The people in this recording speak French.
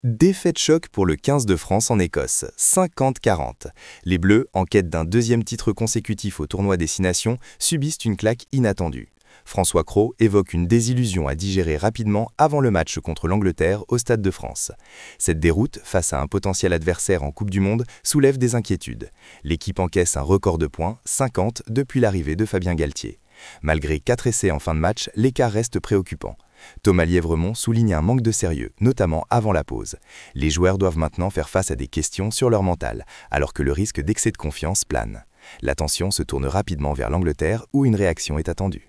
Défaite choc pour le 15 de France en Écosse, 50-40. Les Bleus, en quête d'un deuxième titre consécutif au tournoi Destination, subissent une claque inattendue. François Cros évoque une désillusion à digérer rapidement avant le match contre l'Angleterre au Stade de France. Cette déroute, face à un potentiel adversaire en Coupe du Monde, soulève des inquiétudes. L'équipe encaisse un record de points, 50, depuis l'arrivée de Fabien Galtier. Malgré 4 essais en fin de match, l'écart reste préoccupant. Thomas Lièvremont souligne un manque de sérieux, notamment avant la pause. Les joueurs doivent maintenant faire face à des questions sur leur mental, alors que le risque d'excès de confiance plane. L'attention se tourne rapidement vers l'Angleterre où une réaction est attendue.